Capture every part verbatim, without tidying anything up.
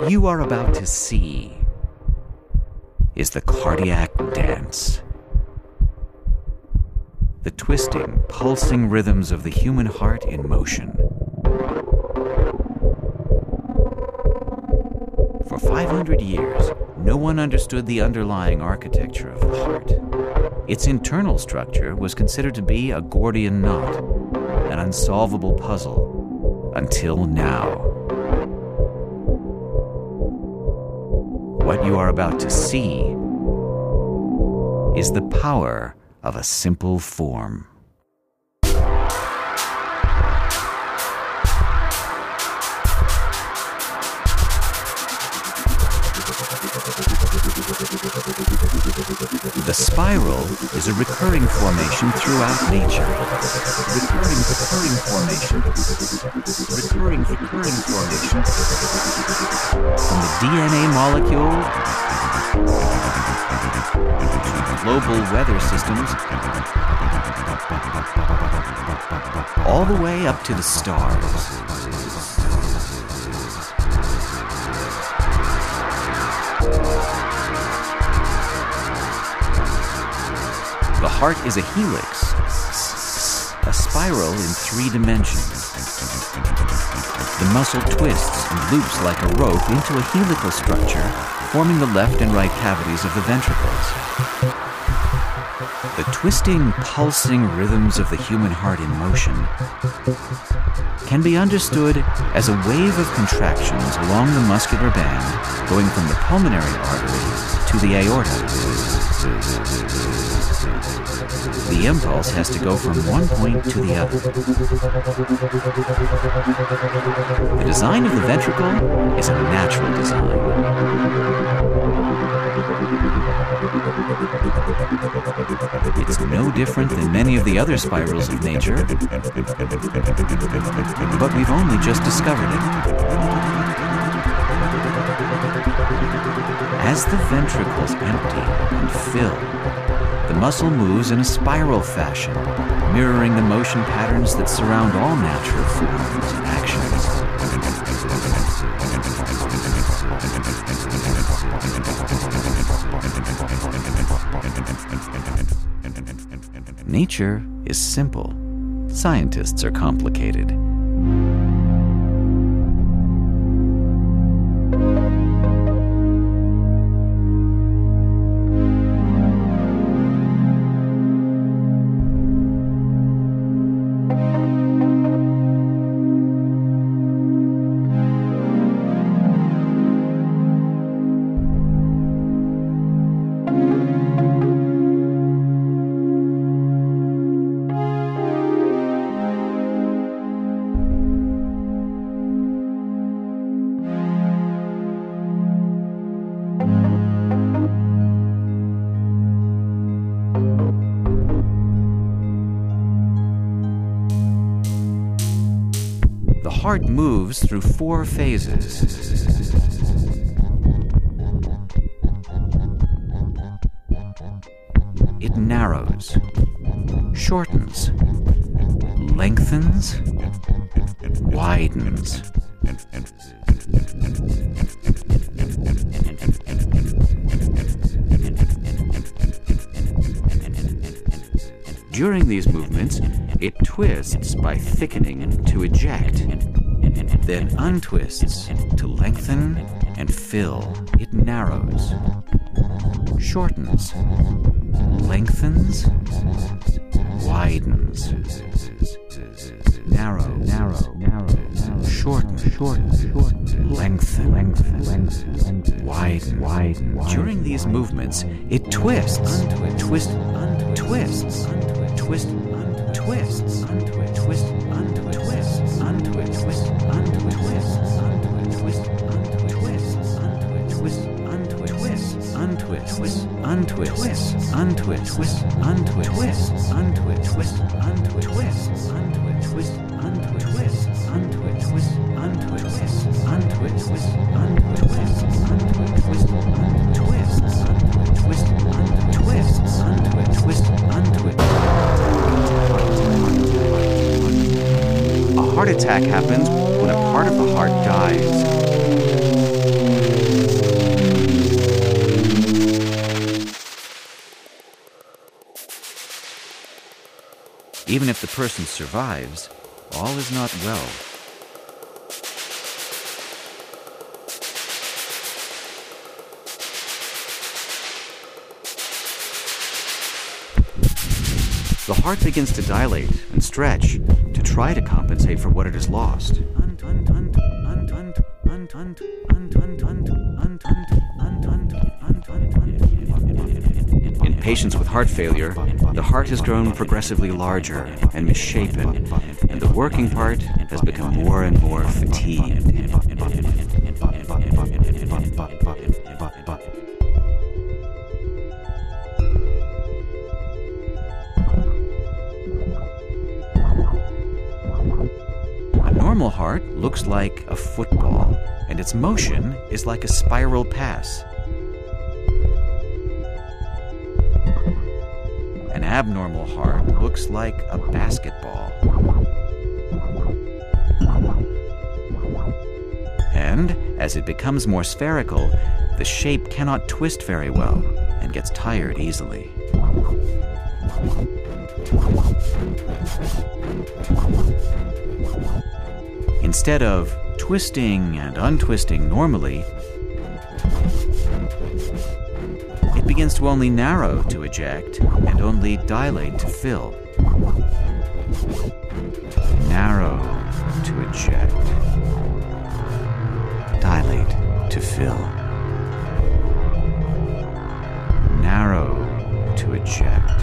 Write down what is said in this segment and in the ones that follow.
What you are about to see is the cardiac dance. The twisting, pulsing rhythms of the human heart in motion. For five hundred years, no one understood the underlying architecture of the heart. Its internal structure was considered to be a Gordian knot, an unsolvable puzzle, until now. What you are about to see is the power of a simple form. The spiral is a recurring formation throughout nature. Recurring, recurring formation. Recurring, recurring formation. From the D N A molecule to global weather systems, all the way up to the stars. The heart is a helix, a spiral in three dimensions. The muscle twists and loops like a rope into a helical structure, forming the left and right cavities of the ventricles. The twisting, pulsing rhythms of the human heart in motion can be understood as a wave of contractions along the muscular band going from the pulmonary artery to the aorta. The impulse has to go from one point to the other. The design of the ventricle is a natural design. It's no different than many of the other spirals of nature, but we've only just discovered it. As the ventricles empty and fill, the muscle moves in a spiral fashion, mirroring the motion patterns that surround all natural forms and actions. Nature is simple. Scientists are complicated. The heart moves through four phases. It narrows, shortens, lengthens, widens. During these movements, it twists by thickening to eject, then untwists to lengthen and fill. It narrows, shortens, lengthens, widens. Narrow, narrow, narrow, narrow, shorten, shorten, shorten, lengthen, lengthen, lengthen, widen, widen. During these movements, it twists, untwist, twist, untwist, twists, untwist, twist, untwist, twists, untwist, twist, untwist, twists, untwist, twist, untwist, twists, untwist, twist, untwist, twist, untwist, twists, untwist, twist, untwist, twist, untwist, twist, untwist, twist, untwist, twist, untwist, twist, untwist, twist, untwist, twist, untwist, twist, untwist, twist, untwist, twist, untwist, twist, untwist, twist, untwist, twist, untwist, untwist, twist, untwist. A heart attack happens when a part of the heart dies. Even if the person survives, all is not well. The heart begins to dilate and stretch to try to compensate for what it has lost. In patients with heart failure, the heart has grown progressively larger and misshapen, and the working part has become more and more fatigued. A normal heart looks like a football, and its motion is like a spiral pass. An abnormal heart looks like a basketball. And as it becomes more spherical, the shape cannot twist very well and gets tired easily. Instead of twisting and untwisting normally, it begins to only narrow to eject and only dilate to fill. Narrow to eject. Dilate to fill. Narrow to eject.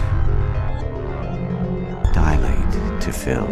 Dilate to fill.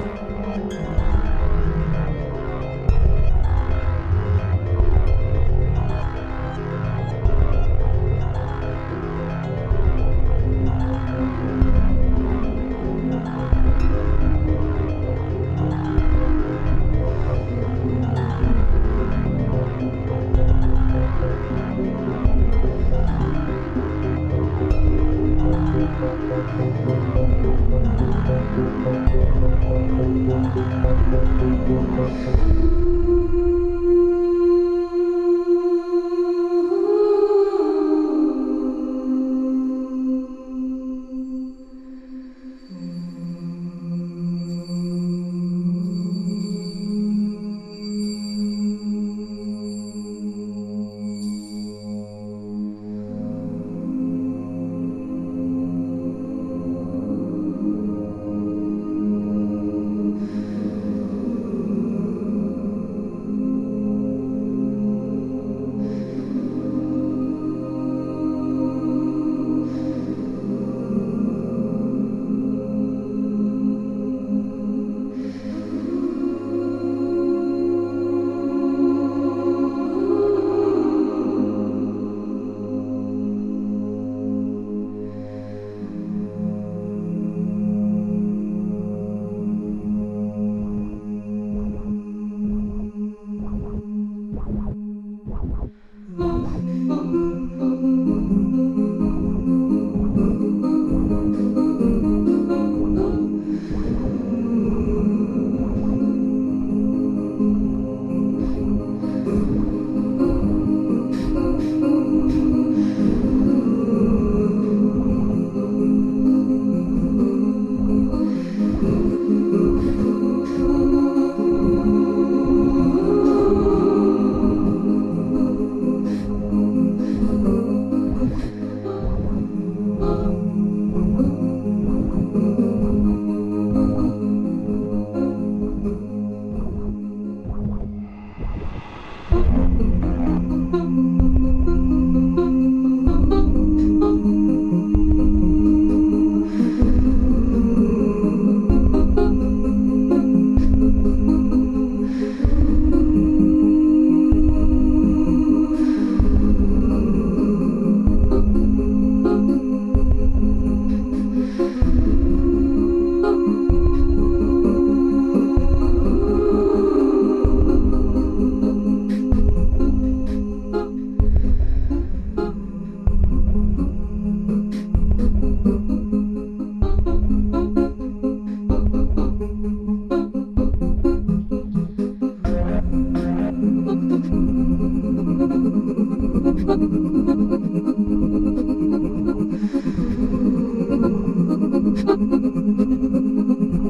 Thank you.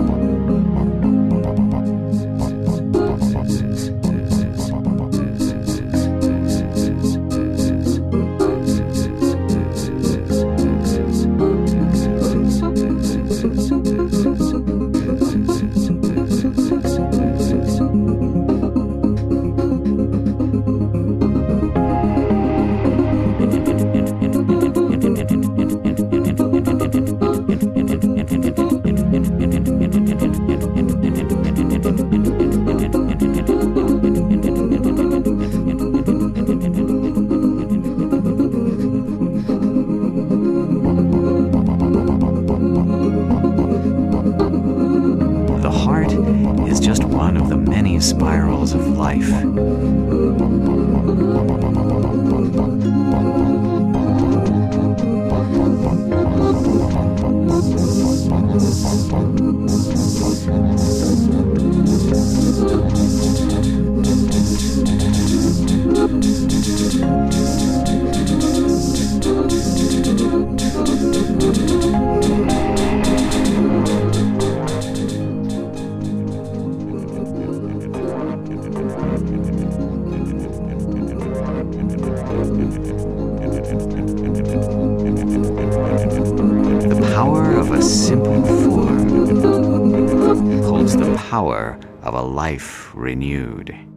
life. The power of a simple form holds the power of a life renewed.